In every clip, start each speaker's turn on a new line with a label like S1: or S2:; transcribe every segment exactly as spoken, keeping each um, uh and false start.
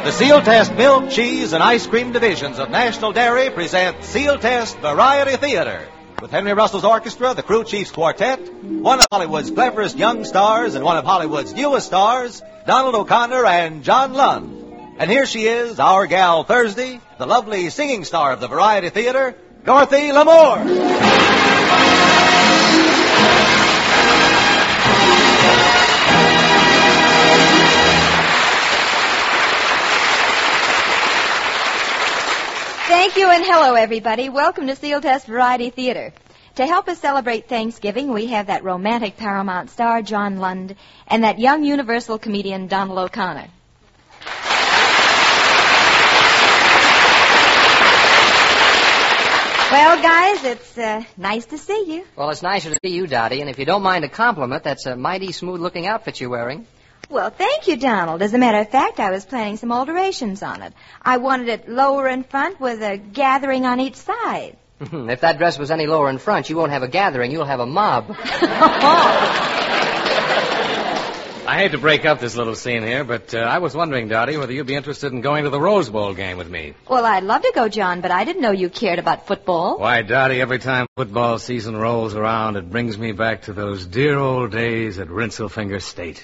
S1: The Seal Test Milk, Cheese, and Ice Cream divisions of National Dairy present Seal Test Variety Theater. With Henry Russell's orchestra, the Crew Chiefs Quartet, one of Hollywood's cleverest young stars and one of Hollywood's newest stars, Donald O'Connor and John Lund. And here she is, our gal Thursday, the lovely singing star of the Variety Theater, Dorothy Lamour.
S2: Thank you and hello, everybody. Welcome to Seal Test Variety Theater. To help us celebrate Thanksgiving, we have that romantic Paramount star, John Lund, and that young Universal comedian, Donald O'Connor. Well, guys, it's uh, nice to see you.
S3: Well, it's nicer to see you, Dottie, and if you don't mind a compliment, that's a mighty smooth-looking outfit you're wearing.
S2: Well, thank you, Donald. As a matter of fact, I was planning some alterations on it. I wanted it lower in front with a gathering on each side.
S3: If that dress was any lower in front, you won't have a gathering, you'll have a mob.
S4: I hate to break up this little scene here, but uh, I was wondering, Dottie, whether you'd be interested in going to the Rose Bowl game with me.
S2: Well, I'd love to go, John, but I didn't know you cared about football.
S4: Why, Dottie, every time football season rolls around, it brings me back to those dear old days at Rinselfinger State.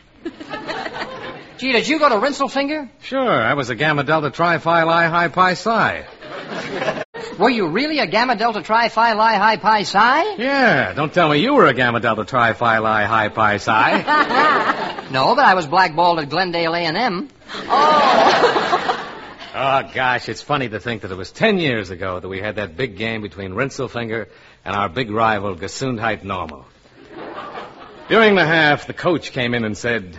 S3: Gee, did you go to Rinselfinger?
S4: Sure, I was a Gamma Delta Tri Phi Li Hi Pi Psi.
S3: Were you really a Gamma Delta Tri Phi Li Hi Pi Psi?
S4: Yeah, don't tell me you were a Gamma Delta Tri Phi Li Hi Pi Psi.
S3: No, but I was blackballed at Glendale A and M.
S2: Oh.
S4: Oh, gosh, it's funny to think that it was ten years ago that we had that big game between Rinselfinger and our big rival, Gesundheit Normal. During the half, the coach came in and said,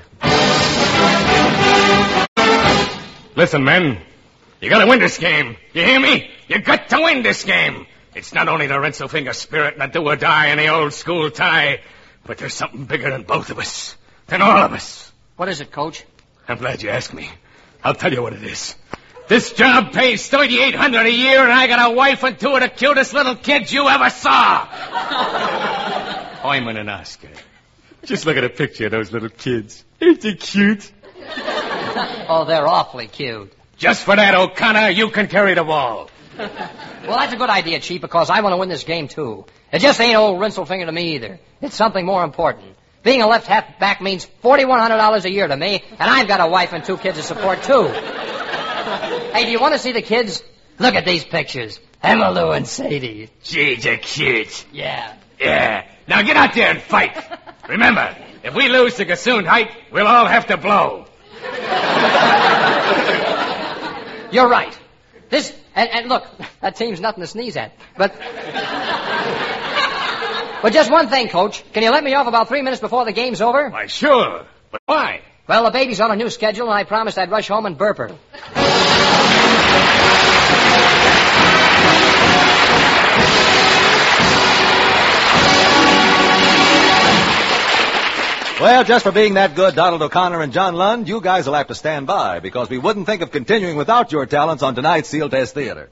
S4: "Listen, men, you gotta win this game. You hear me? You got to win this game. It's not only the Rinselfinger spirit and the do or die in the old school tie, but there's something bigger than both of us, than all of us."
S3: What is it, Coach?
S4: I'm glad you asked me. I'll tell you what it is. This job pays thirty-eight hundred dollars a year, and I got a wife and two of the cutest little kids you ever saw. Hyman and Oscar. Just look at a picture of those little kids. Ain't they cute?
S3: Oh, they're awfully cute.
S4: Just for that, O'Connor, you can carry the ball.
S3: Well, that's a good idea, Chief, because I want to win this game, too. It just ain't old Rinselfinger to me, either. It's something more important. Being a left half back means forty-one hundred dollars a year to me, and I've got a wife and two kids to support, too. Hey, do you want to see the kids? Look at these pictures. Emma Lou and Sadie.
S4: Gee, they're cute.
S3: Yeah.
S4: Yeah. Now get out there and fight. Remember, if we lose to Gesundheit, we'll all have to blow.
S3: You're right. This, and, and look, that team's nothing to sneeze at. But, but just one thing, Coach. Can you let me off about three minutes before the game's over?
S4: Why, sure. But why?
S3: Well, the baby's on a new schedule, and I promised I'd rush home and burp her.
S1: Well, just for being that good, Donald O'Connor and John Lund, you guys will have to stand by, because we wouldn't think of continuing without your talents on tonight's Seal Test Theater.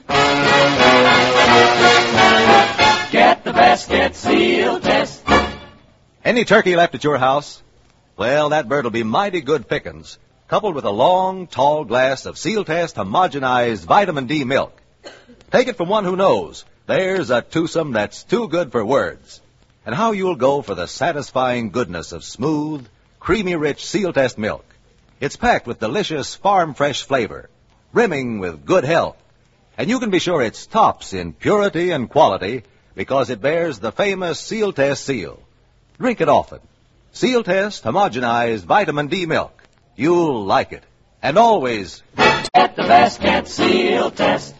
S5: Get the best, get Seal Test.
S1: Any turkey left at your house? Well, that bird will be mighty good pickings, coupled with a long, tall glass of Seal Test homogenized vitamin D milk. Take it from one who knows. There's a twosome that's too good for words. And how you'll go for the satisfying goodness of smooth, creamy-rich Seal Test milk. It's packed with delicious farm-fresh flavor, brimming with good health. And you can be sure it's tops in purity and quality because it bears the famous Seal Test seal. Drink it often. Seal Test homogenized vitamin D milk. You'll like it. And always
S5: get the best, get Seal Test.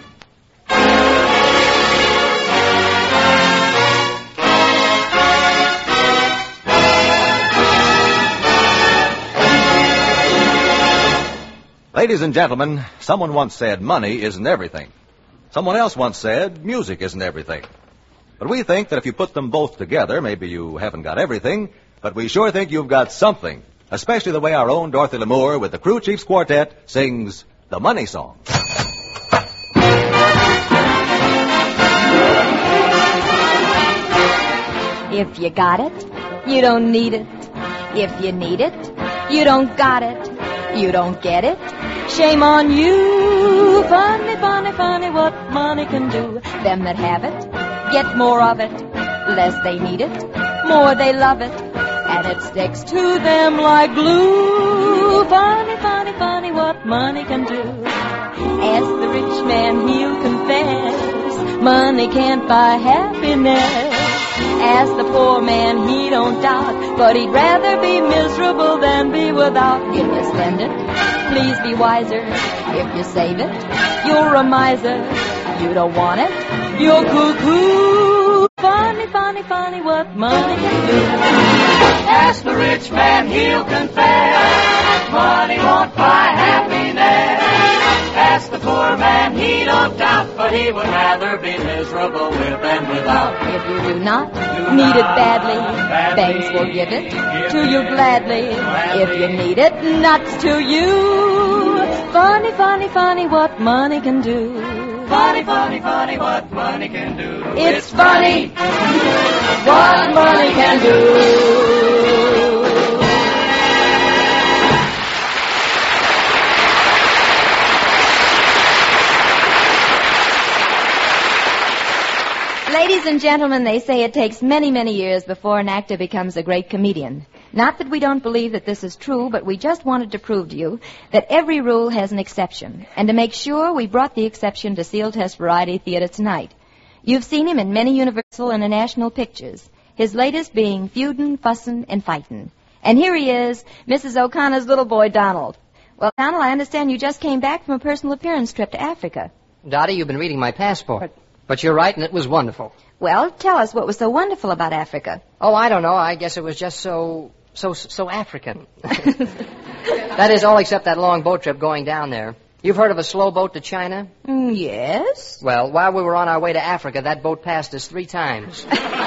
S1: Ladies and gentlemen, someone once said money isn't everything. Someone else once said music isn't everything. But we think that if you put them both together, maybe you haven't got everything, but we sure think you've got something, especially the way our own Dorothy Lamour with the Crew Chiefs Quartet sings the Money Song.
S2: If you got it, you don't need it. If you need it, you don't got it. You don't get it? Shame on you. Funny, funny, funny what money can do. Them that have it get more of it. Less they need it, more they love it. And it sticks to them like glue. Funny, funny, funny what money can do. Ask the rich man, he'll confess. Money can't buy happiness. Ask the poor man, he don't doubt. But he'd rather be miserable than be without. If you spend it, please be wiser. If you save it, you're a miser. You don't want it, you're cuckoo. Funny, funny, funny what money can do.
S5: Ask the rich man, he'll confess. Money won't buy happiness. Ask the poor man, he don't doubt, but he would rather be miserable with than without.
S2: If you do not
S5: Do
S2: need it
S5: not
S2: badly,
S5: badly,
S2: banks will give it
S5: give
S2: to you
S5: it
S2: gladly.
S5: gladly.
S2: If you need it, nuts to you. Funny, funny, funny what money can do.
S5: Funny, funny, funny what money can do.
S2: It's funny what money can do. Ladies and gentlemen, they say it takes many, many years before an actor becomes a great comedian. Not that we don't believe that this is true, but we just wanted to prove to you that every rule has an exception. And to make sure, we brought the exception to Seal Test Variety Theater tonight. You've seen him in many Universal and National pictures, his latest being Feudin', Fussin', and Fightin'. And here he is, Missus O'Connor's little boy, Donald. Well, Donald, I understand you just came back from a personal appearance trip to Africa.
S3: Dottie, you've been reading my passport. But you're right, and it was wonderful.
S2: Well, tell us what was so wonderful about Africa.
S3: Oh, I don't know. I guess it was just so, so, so African. That is, all except that long boat trip going down there. You've heard of a slow boat to China?
S2: Mm, yes.
S3: Well, while we were on our way to Africa, that boat passed us three times.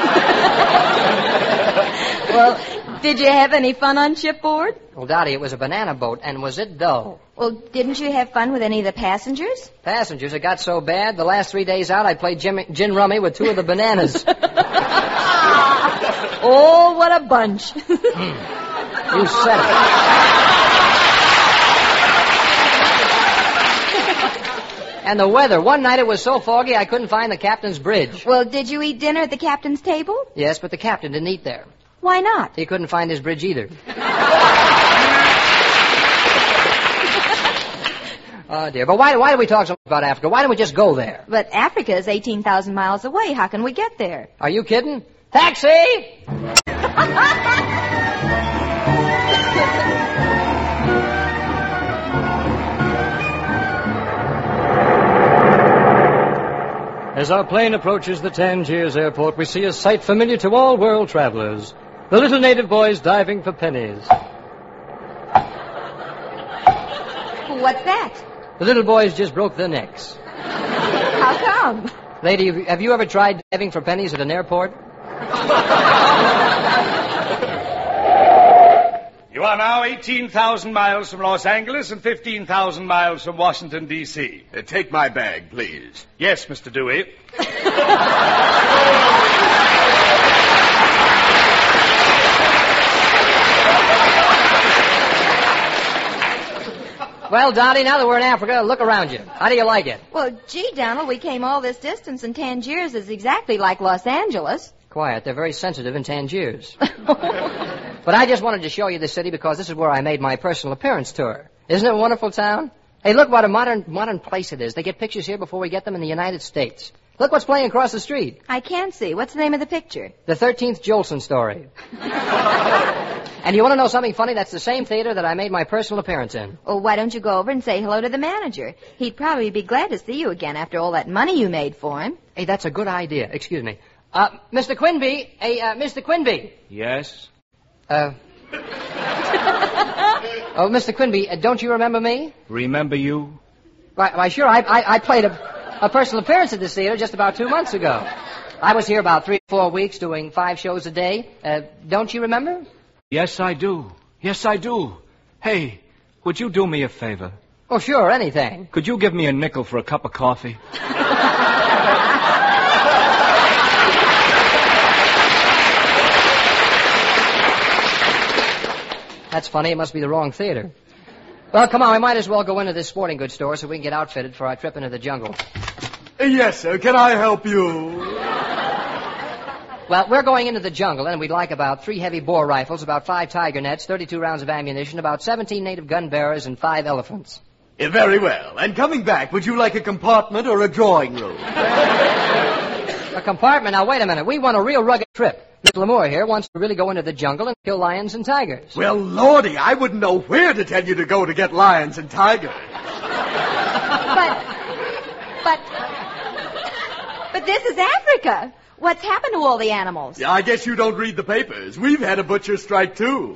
S2: Well, did you have any fun on shipboard?
S3: Well, Dottie, it was a banana boat, and was it dull?
S2: Well, didn't you have fun with any of the passengers?
S3: Passengers, it got so bad, the last three days out, I played gin, gin rummy with two of the bananas.
S2: Oh, what a bunch.
S3: You said it. And the weather. One night it was so foggy I couldn't find the captain's bridge.
S2: Well, did you eat dinner at the captain's table?
S3: Yes, but the captain didn't eat there.
S2: Why not?
S3: He couldn't find his bridge either. Oh, dear. But why, why do we talk so much about Africa? Why don't we just go there?
S2: But Africa is eighteen thousand miles away. How can we get there?
S3: Are you kidding? Taxi!
S6: As our plane approaches the Tangiers airport, we see a sight familiar to all world travelers. The little native boys diving for pennies.
S2: What's that?
S3: The little boys just broke their necks.
S2: How come?
S3: Lady, have you ever tried diving for pennies at an airport?
S7: You are now eighteen thousand miles from Los Angeles and fifteen thousand miles from Washington, D C
S8: Uh, take my bag, please.
S7: Yes, Mister Dewey.
S3: Well, Dottie, now that we're in Africa, look around you. How do you like it?
S2: Well, gee, Donald, we came all this distance, and Tangiers is exactly like Los Angeles.
S3: Quiet. They're very sensitive in Tangiers. But I just wanted to show you the city because this is where I made my personal appearance tour. Isn't it a wonderful town? Hey, look what a modern modern place it is. They get pictures here before we get them in the United States. Look what's playing across the street.
S2: I can't see. What's the name of the picture?
S3: The thirteenth Jolson story. And you want to know something funny? That's the same theater that I made my personal appearance in.
S2: Well, why don't you go over and say hello to the manager? He'd probably be glad to see you again after all that money you made for him.
S3: Hey, that's a good idea. Excuse me. Uh, Mister Quinby. Hey, uh, Mister Quinby.
S7: Yes?
S3: Uh... Oh, Mister Quinby, uh, don't you remember me?
S7: Remember you?
S3: Why, why sure, I, I, I played a, a personal appearance at this theater just about two months ago. I was here about three or four weeks doing five shows a day. Uh, don't you remember?
S9: Yes, I do. Yes, I do. Hey, would you do me a favor?
S3: Oh, sure, anything.
S9: Could you give me a nickel for a cup of coffee?
S3: That's funny. It must be the wrong theater. Well, come on, we might as well go into this sporting goods store so we can get outfitted for our trip into the jungle.
S10: Yes, sir. Can I help you?
S3: Well, we're going into the jungle, and we'd like about three heavy bore rifles, about five tiger nets, thirty-two rounds of ammunition, about seventeen native gun bearers, and five elephants.
S10: Uh, very well. And coming back, would you like a compartment or a drawing room?
S3: A compartment? Now, wait a minute. We want a real rugged trip. Mister Lamour here wants to really go into the jungle and kill lions and tigers.
S10: Well, Lordy, I wouldn't know where to tell you to go to get lions and tigers.
S2: But, but, but this is Africa. What's happened to all the animals?
S10: Yeah, I guess you don't read the papers. We've had a butcher strike, too.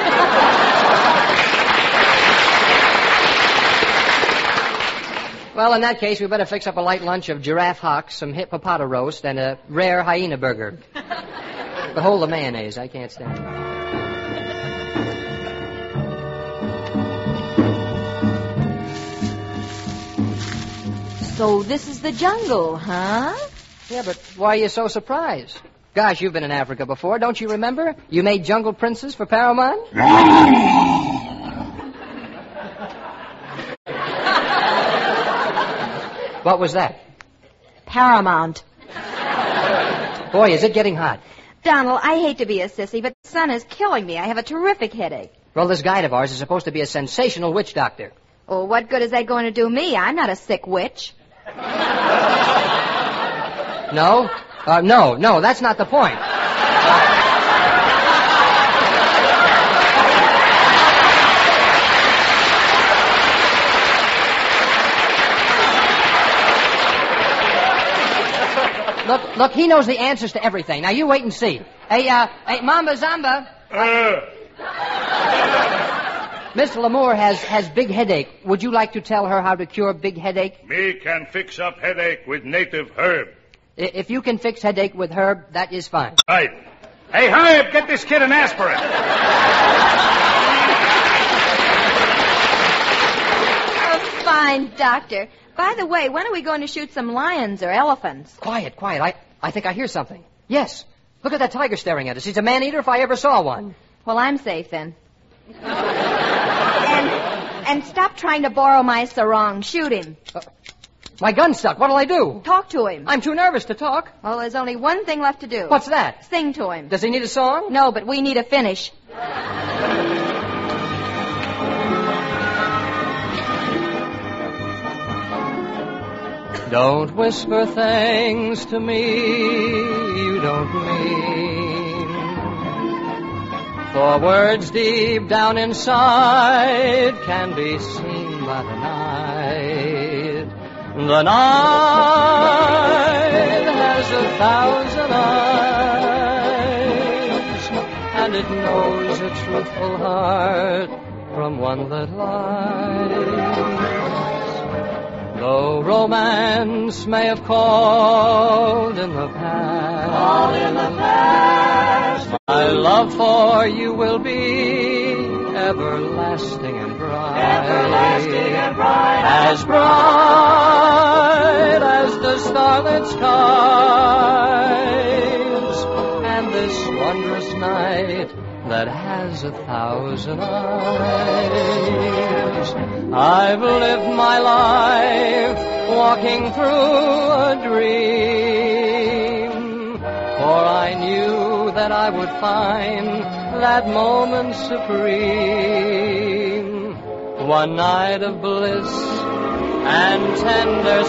S3: Well, in that case, we better fix up a light lunch of giraffe hocks, some hippopota roast, and a rare hyena burger. But hold the mayonnaise. I can't stand it.
S2: So this is the jungle, huh?
S3: Yeah, but why are you so surprised? Gosh, you've been in Africa before. Don't you remember? You made Jungle Princess for Paramount? What was that?
S2: Paramount.
S3: Boy, is it getting hot.
S2: Donald, I hate to be a sissy, but the sun is killing me. I have a terrific headache.
S3: Well, this guide of ours is supposed to be a sensational witch doctor.
S2: Oh, what good is that going to do me? I'm not a sick witch.
S3: No? Uh, no, no, that's not the point. Look, look, he knows the answers to everything. Now, you wait and see. Hey, uh, hey, Mamba Zamba.
S7: Uh.
S3: Mister Lamour has, has big headache. Would you like to tell her how to cure big headache?
S7: Me can fix up headache with native herb.
S3: I- If you can fix headache with herb, that is fine.
S7: Right. Hey, Herb, get this kid an aspirin.
S2: Oh, fine, doctor. By the way, when are we going to shoot some lions or elephants?
S3: Quiet, quiet. I, I think I hear something. Yes. Look at that tiger staring at us. He's a man-eater if I ever saw one.
S2: Well, I'm safe then. and, and stop trying to borrow my sarong. Shoot him.
S3: Uh, my gun's stuck. What'll I do?
S2: Talk to him.
S3: I'm too nervous to talk.
S2: Well, there's only one thing left to do.
S3: What's that?
S2: Sing to him.
S3: Does he need a song?
S2: No, but we need a finish.
S6: Don't whisper things to me you don't mean, for words deep down inside can be seen by the night. The night has a thousand eyes, and it knows a truthful heart from one that lies. Though romance may have called in the past, called in the past, my love for you will be everlasting and bright, everlasting and bright, as bright as the starlit skies, and this wondrous night that has a thousand eyes. I've lived my life walking through a dream, for I knew that I would find that moment supreme. One night of bliss and tender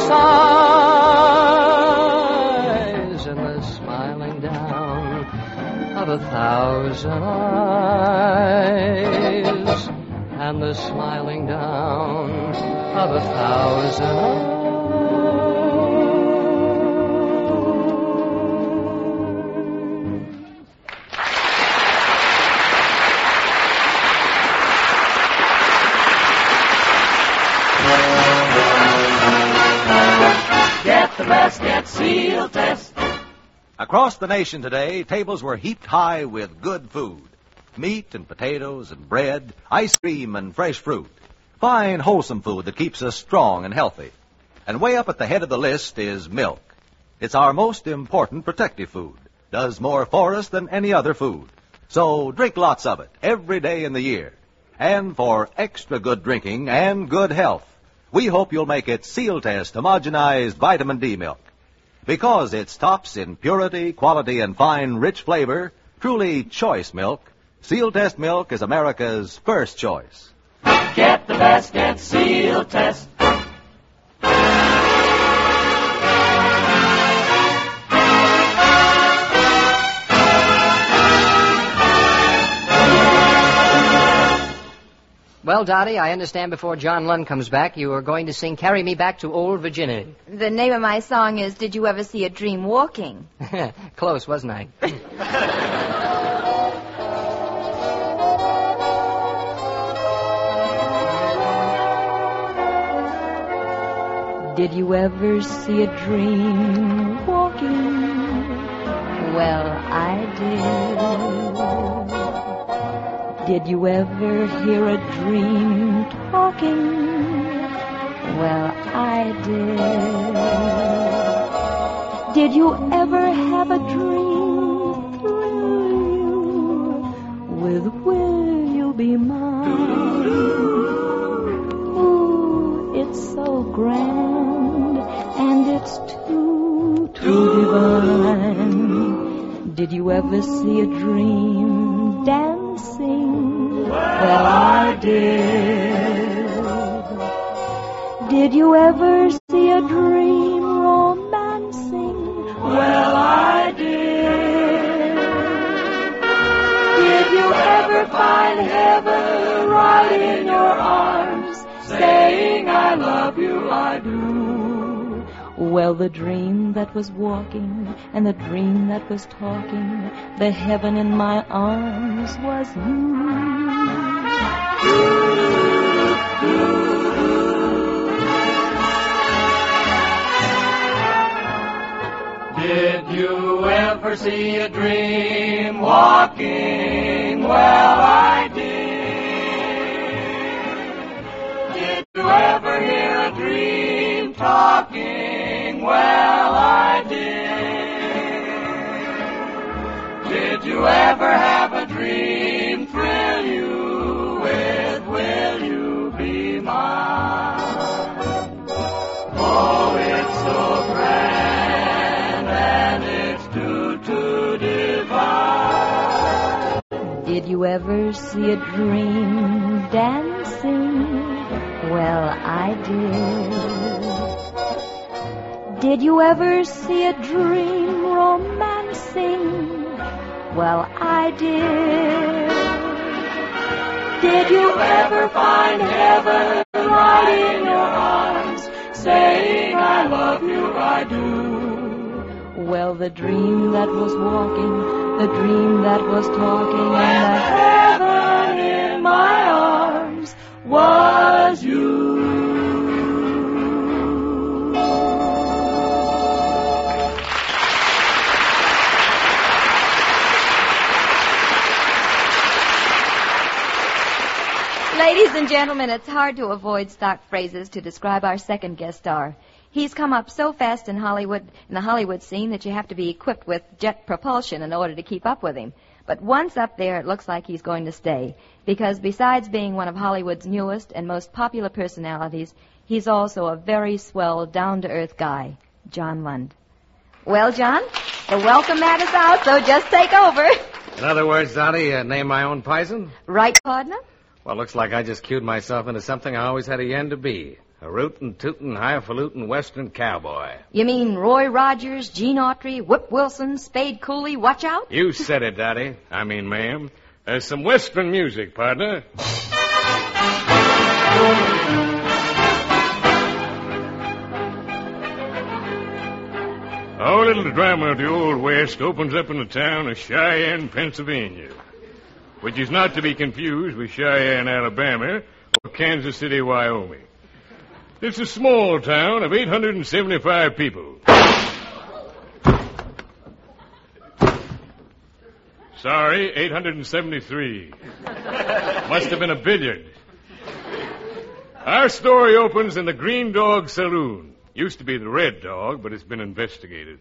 S6: sighs, and the smiling down of a thousand eyes, and the smiling down of a thousand eyes.
S5: Get the best, get Seal Test.
S1: Across the nation today, tables were heaped high with good food. Meat and potatoes and bread, ice cream and fresh fruit. Fine, wholesome food that keeps us strong and healthy. And way up at the head of the list is milk. It's our most important protective food. Does more for us than any other food. So drink lots of it every day in the year. And for extra good drinking and good health, we hope you'll make it Seal Test homogenized vitamin D milk. Because it's tops in purity, quality, and fine, rich flavor, truly choice milk, Seal Test milk is America's first choice.
S5: Get the best, get Seal Test.
S3: Well, Dottie, I understand before John Lund comes back, you are going to sing Carry Me Back to Old Virginia.
S2: The name of my song is Did You Ever See a Dream Walking?
S3: Close, wasn't I?
S11: Did you ever see a dream walking? Well, I did. Did you ever hear a dream talking? Well, I did. Did you ever have a dream thrill you with Will You Be Mine? Ooh, it's so grand and it's too, too divine. Did you ever see a dream dancing? Well, I did. Did you ever see a dream romancing? Well, I did. Did you ever find heaven right in your arms, saying I love you, I do? Well, the dream that was walking and the dream that was talking, the heaven in my arms was you.
S5: Did you ever see a dream walking? Well, I did. Did you ever hear a dream talking? Well, I did. Did you ever have a dream thrill you with Will You Be Mine? Oh, it's so grand and it's too, too divine.
S11: Did you ever see a dream dancing? Well, I did. Did you ever see a dream romancing? Well, I did. Did you ever find heaven right in your arms, saying I love you, I do? Well, the dream that was walking, the dream that was talking, and the heaven in my arms was you.
S2: Ladies and gentlemen, it's hard to avoid stock phrases to describe our second guest star. He's come up so fast in Hollywood, in the Hollywood scene, that you have to be equipped with jet propulsion in order to keep up with him. But once up there, it looks like he's going to stay, because besides being one of Hollywood's newest and most popular personalities, he's also a very swell, down-to-earth guy, John Lund. Well, John, the welcome mat is out, so just take over.
S4: In other words, Dottie, uh, name my own pison?
S2: Right, partner?
S4: Well, looks like I just cued myself into something I always had a yen to be. A rootin', tootin', highfalutin' western cowboy.
S2: You mean Roy Rogers, Gene Autry, Whip Wilson, Spade Cooley, watch out?
S4: You said it, Dottie. I mean, ma'am. There's some western music, partner. Our little drama of the Old West opens up in the town of Cheyenne, Pennsylvania, which is not to be confused with Cheyenne, Alabama, or Kansas City, Wyoming. It's a small town of eight hundred seventy-five people. Sorry, eight hundred seventy-three. Must have been a billiard. Our story opens in the Green Dog Saloon. Used to be the Red Dog, but it's been investigated.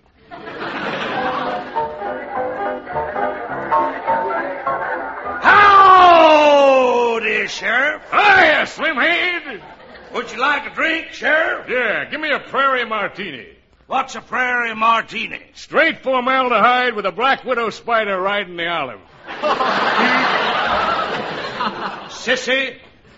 S7: Howdy, Sheriff. Sheriff.
S4: Hiya, Slimhead.
S7: Would you like a drink, Sheriff?
S4: Yeah, give me a prairie martini.
S7: What's a prairie martini?
S4: Straight formaldehyde with a black widow spider riding the olive.
S7: Sissy.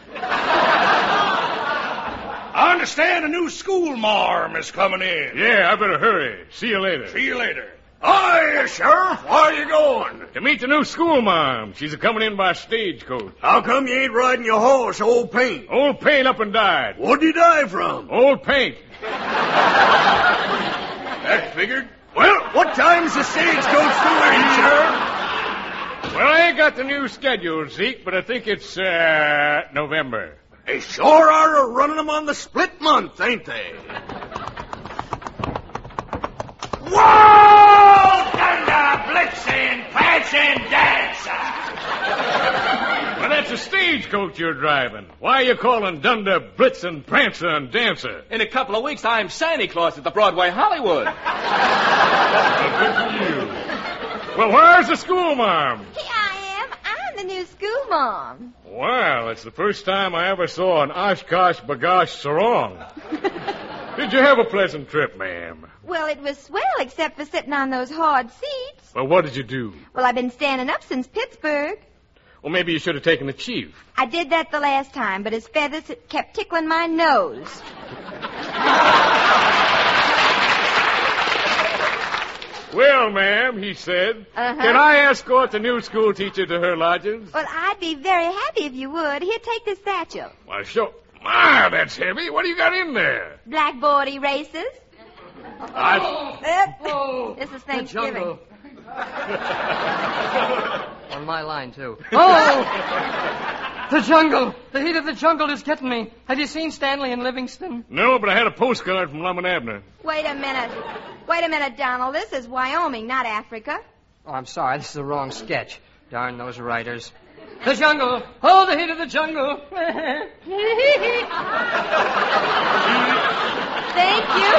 S7: I understand a new school marm is coming in.
S4: Yeah, I better hurry. See you later.
S7: See you later. Hiya, Sheriff. Where are you going?
S4: To meet the new school mom. She's a coming in by stagecoach.
S7: How come you ain't riding your horse, Old Paint?
S4: Old Paint up and died.
S7: What'd he die from?
S4: Old Paint.
S7: That figured. Well, what time's the stagecoach doing, Sheriff?
S4: Well, I ain't got the new schedule, Zeke, but I think it's, uh, November.
S7: They sure are running them on the split month, ain't they? Whoa! Thunder, blitzing, prancing, dancer!
S4: Well, that's a stagecoach you're driving. Why are you calling Dunder, Blitzin', Prancer, and Dancer?
S9: In a couple of weeks, I'm Santa Claus at the Broadway Hollywood.
S4: Good for you. Well, where's the school marm?
S2: Here I am. I'm the new school mom.
S4: Well, it's the first time I ever saw an Oshkosh Bagosh sarong. Did you have a pleasant trip, ma'am?
S2: Well, it was swell, except for sitting on those hard seats.
S4: Well, what did you do?
S2: Well, I've been standing up since Pittsburgh.
S4: Well, maybe you should have taken the chief.
S2: I did that the last time, but his feathers kept tickling my nose.
S4: Well, ma'am, he said,
S2: uh-huh.
S4: Can I escort the new school teacher to her lodgings?
S2: Well, I'd be very happy if you would. Here, take this satchel.
S4: Why, sure. My, that's heavy. What do you got in there?
S2: Blackboard erasers.
S4: I...
S2: Oh, this is Thanksgiving.
S3: On my line, too. Oh! The jungle! The heat of the jungle is getting me. Have you seen Stanley and Livingston?
S4: No, but I had a postcard from Lum and Abner.
S2: Wait a minute. Wait a minute, Donald. This is Wyoming, not Africa.
S3: Oh, I'm sorry. This is the wrong sketch. Darn those writers. The jungle! Oh, the heat of the jungle!
S2: Thank you.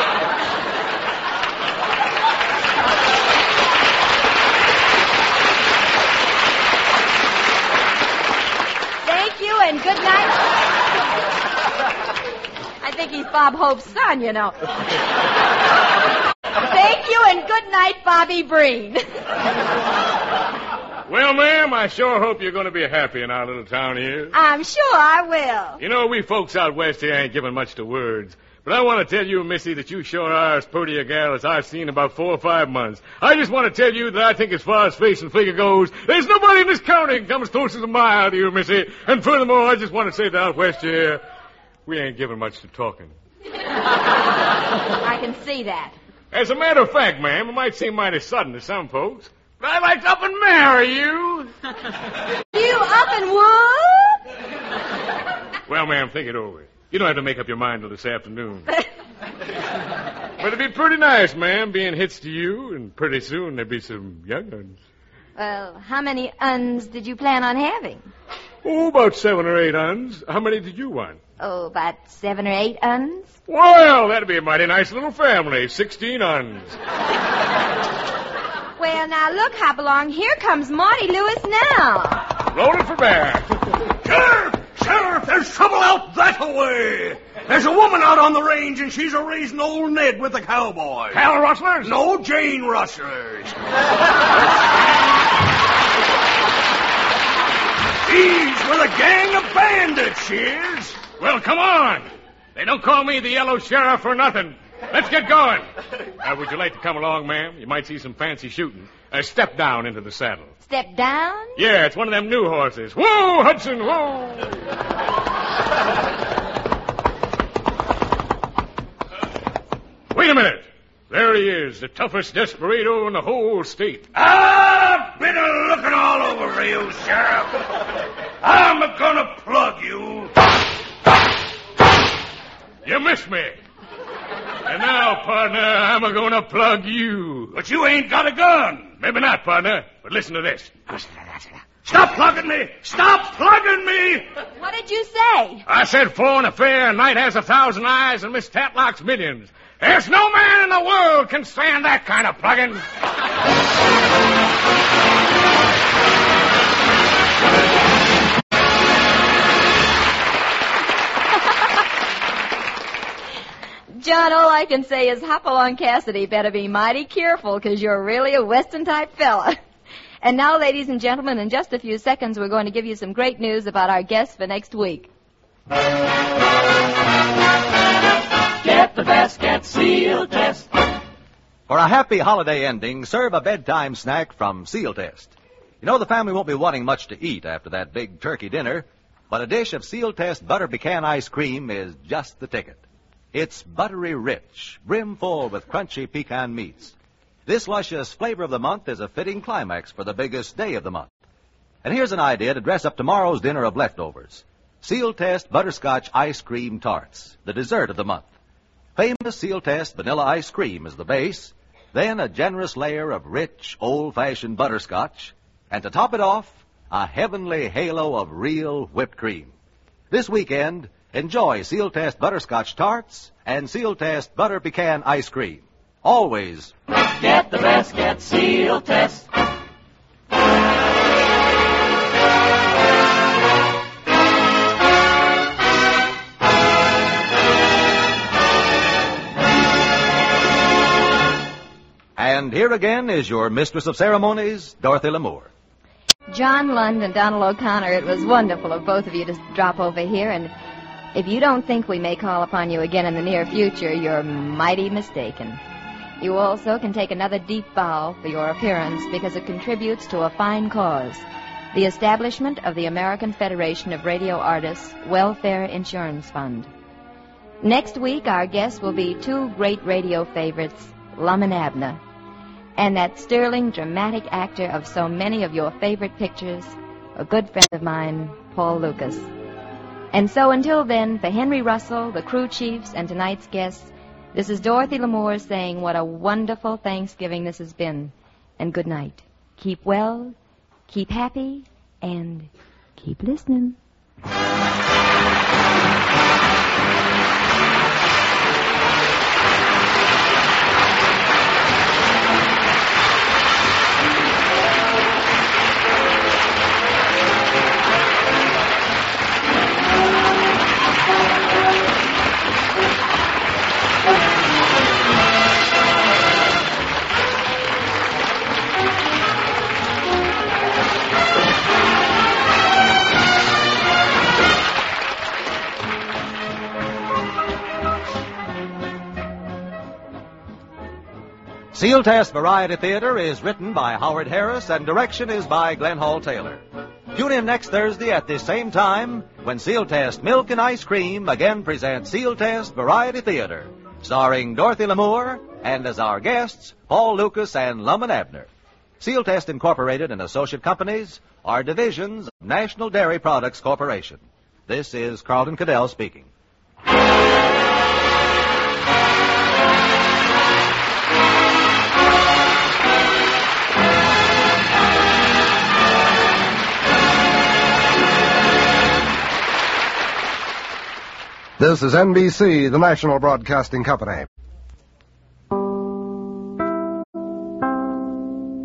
S2: Thank you and good night. I think he's Bob Hope's son, you know. Thank you and good night, Bobby Breen.
S4: Well, ma'am, I sure hope you're going to be happy in our little town here.
S2: I'm sure I will.
S4: You know, we folks out west here ain't giving much to words. But I want to tell you, Missy, that you sure are as pretty a gal as I've seen in about four or five months. I just want to tell you that I think as far as face and figure goes, there's nobody in this county can come as close as a mile to you, Missy. And furthermore, I just want to say that out west here, we ain't giving much to talking.
S2: I can see that.
S4: As a matter of fact, ma'am, it might seem mighty sudden to some folks, but I'd like to up and marry you.
S2: You up and would?
S4: Well, ma'am, think it over. You don't have to make up your mind till this afternoon. But it'd be pretty nice, ma'am, being hitched to you, and pretty soon there'd be some young uns.
S2: Well, how many uns did you plan on having?
S4: Oh, about seven or eight uns. How many did you want?
S2: Oh, about seven or eight uns.
S4: Well, that'd be a mighty nice little family. Sixteen uns.
S2: Well, now look, Hopalong. Here comes Marty Lewis now.
S4: Rolling for bear.
S7: Sheriff! Sheriff, there's trouble out that way. There's a woman out on the range, and she's a-raising old Ned with the cowboys.
S4: Cattle rustlers?
S7: No, Jane rustlers. She's with a gang of bandits, she is.
S4: Well, come on. They don't call me the Yellow Sheriff for nothing. Let's get going. Uh, would you like to come along, ma'am? You might see some fancy shooting. Uh, step down into the saddle.
S2: Step down?
S4: Yeah, it's one of them new horses. Whoa, Hudson, whoa! Wait a minute. There he is, the toughest desperado in the whole state.
S7: I've been looking all over for you, Sheriff. I'm gonna plug you.
S4: You missed me. And now, partner, I'm gonna plug you.
S7: But you ain't got a gun.
S4: Maybe not, partner, but listen to this.
S7: Stop plugging me! Stop plugging me!
S2: What did you say?
S4: I said four and a fair, night has a thousand eyes, and Miss Tatlock's millions. There's no man in the world can stand that kind of plugging.
S2: John, all I can say is Hopalong Cassidy better be mighty careful, 'cause you're really a Western-type fella. And now, ladies and gentlemen, in just a few seconds, we're going to give you some great news about our guests for next week.
S5: Get the best, get Seal Test.
S1: For a happy holiday ending, serve a bedtime snack from Seal Test. You know the family won't be wanting much to eat after that big turkey dinner, but a dish of Seal Test butter pecan ice cream is just the ticket. It's buttery rich, brimful with crunchy pecan meats. This luscious flavor of the month is a fitting climax for the biggest day of the month. And here's an idea to dress up tomorrow's dinner of leftovers. Seal Test Butterscotch Ice Cream Tarts, the dessert of the month. Famous Seal Test vanilla ice cream is the base, then a generous layer of rich, old-fashioned butterscotch, and to top it off, a heavenly halo of real whipped cream. This weekend, enjoy Seal Test Butterscotch Tarts and Seal Test Butter Pecan Ice Cream. Always
S5: get the best, get Seal Test.
S1: And here again is your mistress of ceremonies, Dorothy Lamour.
S2: John Lund and Donald O'Connor, it was wonderful of both of you to drop over here, and if you don't think we may call upon you again in the near future, you're mighty mistaken. You also can take another deep bow for your appearance because it contributes to a fine cause, the establishment of the American Federation of Radio Artists Welfare Insurance Fund. Next week, our guests will be two great radio favorites, Lum and Abner, and that sterling, dramatic actor of so many of your favorite pictures, a good friend of mine, Paul Lucas. And so until then, for Henry Russell, the crew chiefs, and tonight's guests, this is Dorothy Lamour saying what a wonderful Thanksgiving this has been, and good night. Keep well, keep happy, and keep listening.
S1: Seal Test Variety Theater is written by Howard Harris and direction is by Glenn Hall Taylor. Tune in next Thursday at this same time when Seal Test Milk and Ice Cream again presents Seal Test Variety Theater, starring Dorothy Lamour and as our guests, Paul Lucas and Lum and Abner. Seal Test Incorporated and associate companies are divisions of National Dairy Products Corporation. This is Carlton Cadell speaking.
S12: This is N B C, the national broadcasting company.